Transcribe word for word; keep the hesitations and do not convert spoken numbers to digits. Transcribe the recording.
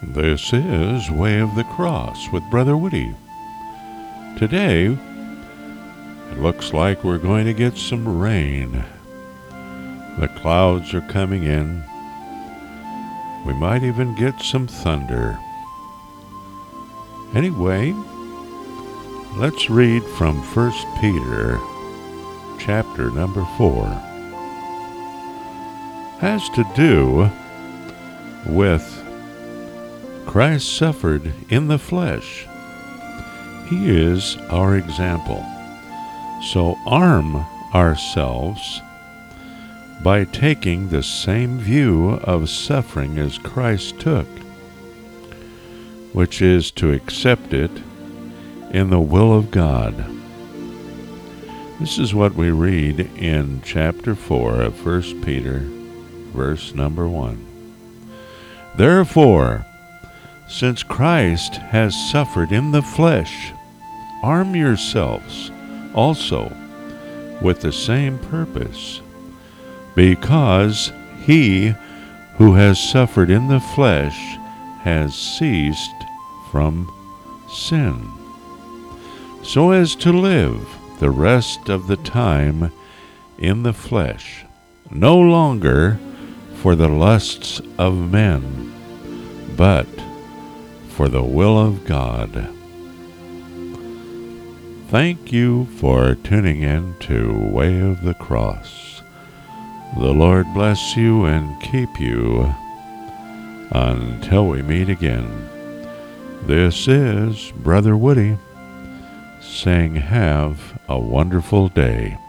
This is Way of the Cross with Brother Woody. Today, it looks like we're going to get some rain. The clouds are coming in. We might even get some thunder. Anyway, let's read from First Peter, chapter number four. Has to do with Christ suffered in the flesh. He is our example. So arm ourselves by taking the same view of suffering as Christ took, which is to accept it in the will of God. This is what we read in chapter four of First Peter, verse number one. Therefore, since Christ has suffered in the flesh, arm yourselves also with the same purpose, because he who has suffered in the flesh has ceased from sin, so as to live the rest of the time in the flesh, no longer for the lusts of men, but for the will of God. Thank you for tuning in to Way of the Cross. The Lord bless you and keep you until we meet again. This is Brother Woody saying have a wonderful day.